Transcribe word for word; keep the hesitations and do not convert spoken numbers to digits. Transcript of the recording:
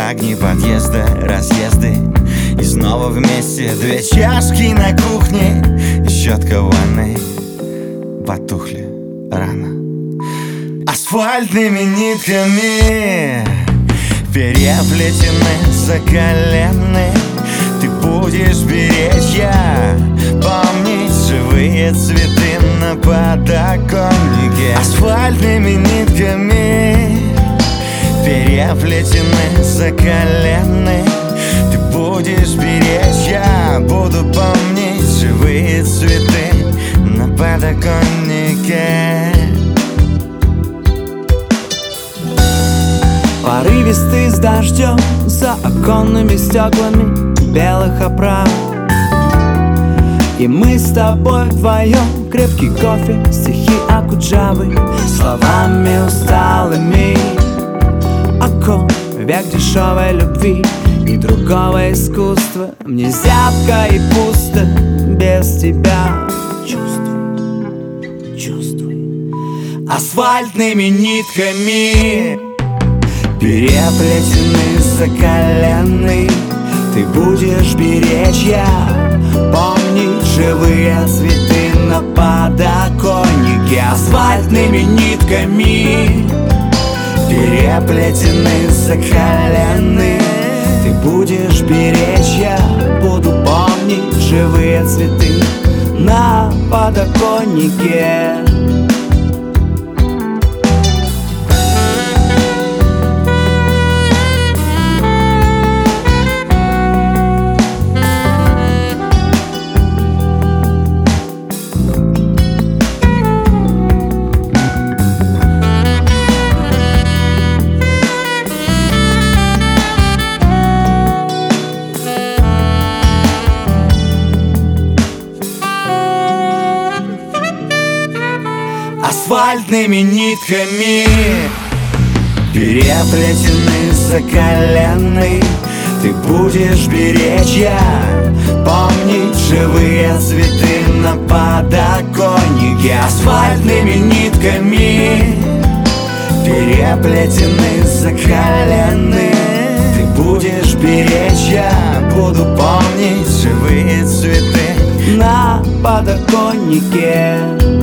огни подъезда, разъезды. И снова вместе две чашки на кухне и щетка в ванной потухли рано. Асфальтными нитками переплетены закалены. Ты будешь беречь, я помнить живые цветы на подоконнике. Асфальтными нитками переплетены закалены. Ты будешь беречь, я буду помнить живые цветы на подоконнике. Порывистый с дождем за оконными стеклами белых оправ. И мы с тобой вдвоем, крепкий кофе, стихи Окуджавы, словами усталыми. Окон, век дешевой любви и другого искусства. Мне зябко и пусто без тебя. Чувствуй, чувствуй. Асфальтными нитками переплетены закалены. Ты будешь беречь, я помнить живые цветы на подоконнике. Асфальтными нитками переплетены закалены. Ты будешь беречь, я буду помнить живые цветы на подоконнике. Асфальтными нитками переплетены закалены. Ты будешь беречь, я помнить живые цветы на подоконнике. Асфальтными нитками переплетены закалены. Ты будешь беречь, я буду помнить живые цветы на подоконнике.